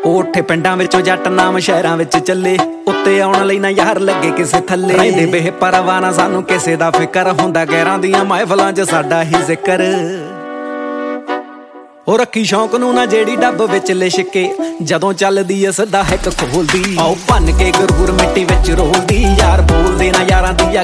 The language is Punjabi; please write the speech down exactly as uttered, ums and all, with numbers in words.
ਉੱਠੇ ਪਿੰਡਾਂ ਵਿੱਚੋਂ ਜੱਟ ਨਾਮ ਸ਼ਹਿਰਾਂ ਵਿੱਚ ਚੱਲੇ, ਉੱਤੇ ਆਉਣ ਲਈ ਨਾ ਯਾਰ ਲੱਗੇ ਕਿਸੇ ਥੱਲੇ। ਰਹਿੰਦੇ ਬੇਹ ਪਰਵਾਨਾ ਸਾਨੂੰ ਕਿਸੇ ਦਾ ਫਿਕਰ, ਹੁੰਦਾ ਗੈਰਾਂ ਦੀਆਂ ਮਹਿਫਲਾਂ 'ਚ ਸਾਡਾ ਹੀ ਜ਼ਿਕਰ। ਉਹ ਰੱਖੀ ਸ਼ੌਂਕ ਨੂੰ ਨਾ ਜਿਹੜੀ ਡੱਬ ਵਿੱਚ ਲਿਸ਼ਕੇ, ਜਦੋਂ ਚੱਲਦੀ ਐ ਸਿੱਧਾ ਹਿੱਕ ਖੋਲਦੀ। ਆਓ ਭੰਨ ਕੇ ਗਰੂਰ ਮਿੱਟੀ ਵਿੱਚ ਰੋਲਦੀ, ਯਾਰ ਬੋਲਦੇ ਨਾ ਯਾਰਾਂ ਦੀ ਆ